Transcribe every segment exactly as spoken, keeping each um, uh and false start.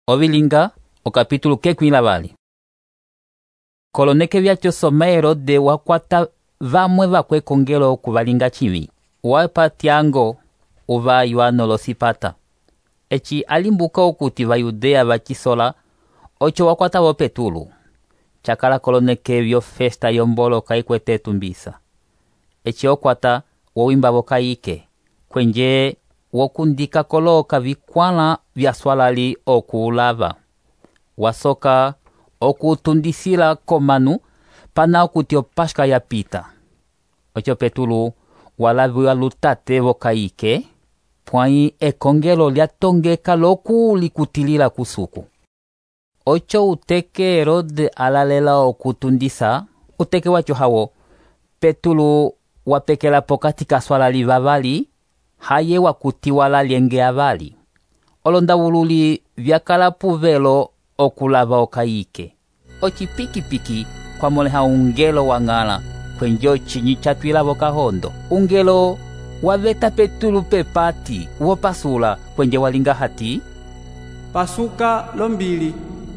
Obilinga o capítulo kekwi lavali. Koloneke vyacho soma Herode wakwata vamwe vakwe kongelo kuvalinga chivi. Wapatiango uva Yohano losipata. Echi alimbuka okuti va Yudea vachisola ocho wakwata vo Petulu. Chakala koloneke vyo festa yombolo kaikwete tumbisa. Echi okwata wowimba vokaike. Kwenje wokundika koloka vikwala vya swalali okulava. Wasoka okutundisila komanu pana okuti opashka ya pita. Ocho Petulu walaviwa lutate vokaike. Pwai ekongelo lyatongeka loku likutilila kusuku. Ocho uteke Herode alalela okutundisa. Uteke wacho hawo Petulu wapekela pokati kaswalali vavali. Haye wakutiwala lienge avali. Olonda wululi vyakala puvelo okulava okaike. Ochi piki piki kwa moleha ungelo wangala kwenjo chinyi chatwila vokahondo. Ungelo waveta Petulu pepati wopasula kwenje walinga hati. Pasuka lombili.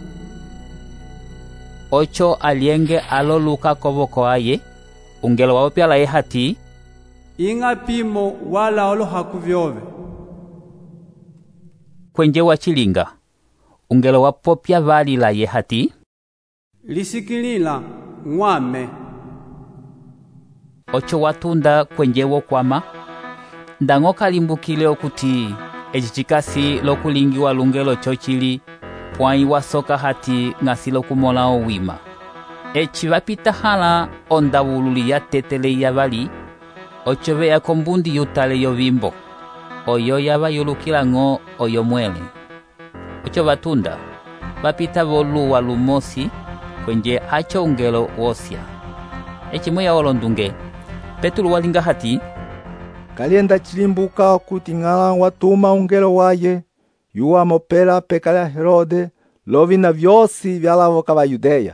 Ocho alienge aloluka kovoko aye. Ungelo wawopyala ye hati. Inga pimo wala olo hakuvyove. Kwenje wachilinga. Ungelo wapopya vali la ye hati. Lisikilila ngwame. Ocho watunda kwenje wokwama. Ndango kalimbukile okuti. Echichikasi lokulingiwa lungelo chochili. Pwai wasoka hati ngasi lokumola owima. Echi vapita hala onda wululi ya tetele ya vali. Ocho vea kombundi yutale yovimbo. Oyo yava yulukilango oyo mwele. Ocho vatunda. Vapita volu walumosi. Kwenje hacho ungelo wosia. Echi moya olondunge. Petulu walinga hati. Kalienda chilimbuka kutingala watuma ungelo waye. Yuwa mopela pekala Herode. Lovina vyosi vyalavoka va Yudea.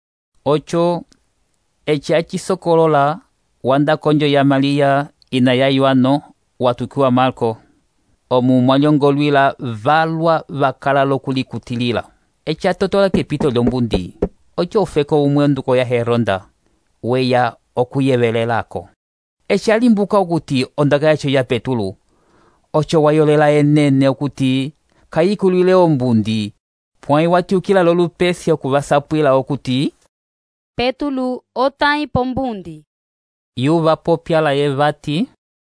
Ocho. Echi achisokolola. Wanda konjo ya Maria ina ya Yohano watukiwa Marko. Omu mwaliongolwila valwa vakala lokulikutilila. Echa totola kepito lyombundi. Ocho ofeko umwenduko ya Heronda. Weya okuyevelelako. Echa limbuka okuti ondaka yacho ya Petulu. Ocho wayolela enene okuti kayikulwile ombundi. Pwai watiukila lolupesi okuvasapwila okuti. Petulu otai pombundi. Yuva popyala ye vati.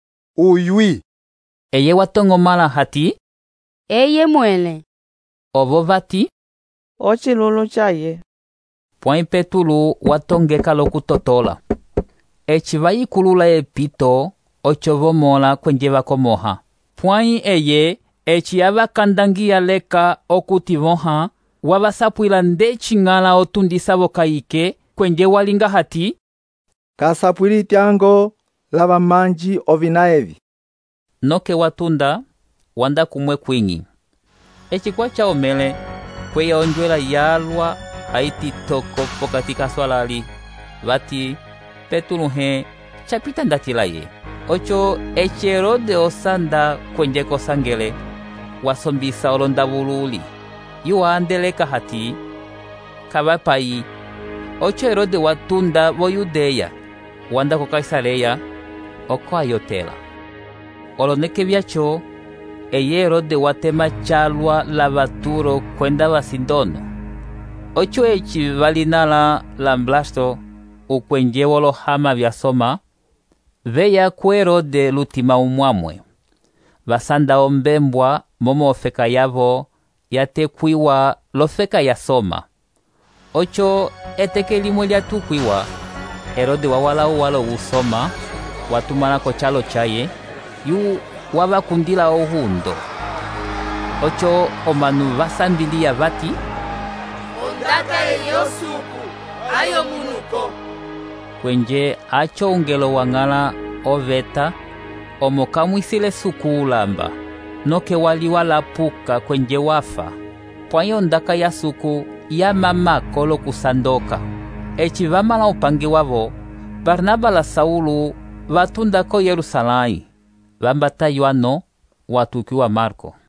Uyui. Eye watongo mala hati. Eye mwele. Ovo vati. Ochi lulu chaye. Pwai Petulu watongeka lokutotola. Echi vayikulula epito. Ocho vomola kwenje vakomoha. Pwai eye. Echi yava kandangia leka okuti voha. Wavasapwila ndechi ngala otundisa vokaike. Kwenje walinga hati. Kasapwili tiango lava manji ovinaevi. Noke watunda wanda kumwe kwingi. Echi kwa cha omele kweya onjwela yalwa haiti toko pokati kaswalali. Vati Petulu he chapita ndatila ye. Ocho echi Herode osanda kwenje kosangele. Wasombisa olonda bululi. Yuwa andeleka hati. Kavapai. Ocho Herode watunda vo Yudea. Wanda ko Kaisareya oko ayotela. Oloneke vyacho eye Herode watema chalwa lavaturo kwenda vasindono. Ocho echi valinala lamblasto ukwenje wolo hama vyasoma. Veya ku Herode lutima umwamwe. Vasanda ombembwa momo ofeka yavo yatekwiwa lofeka yasoma. Ocho eteke limwe lyatukwiwa. Herode wawala uwalo usoma. Watumana ko chalo chaye. Yu wavakundila ohundo. Ocho omanu vasambilia vati. Ondaka yosuku ayo munuko. Kwenje acho ungelo wangala oveta. Omokamwisile suku ulamba. Noke wali walapuka kwenje wafa. Pwayo ndaka ya suku ya mama kolo kusandoka. Echi vamala upangi wavo. Barnaba la Saulu vatunda ko Yerusalai. Vambata Yohano watukiwa Marko.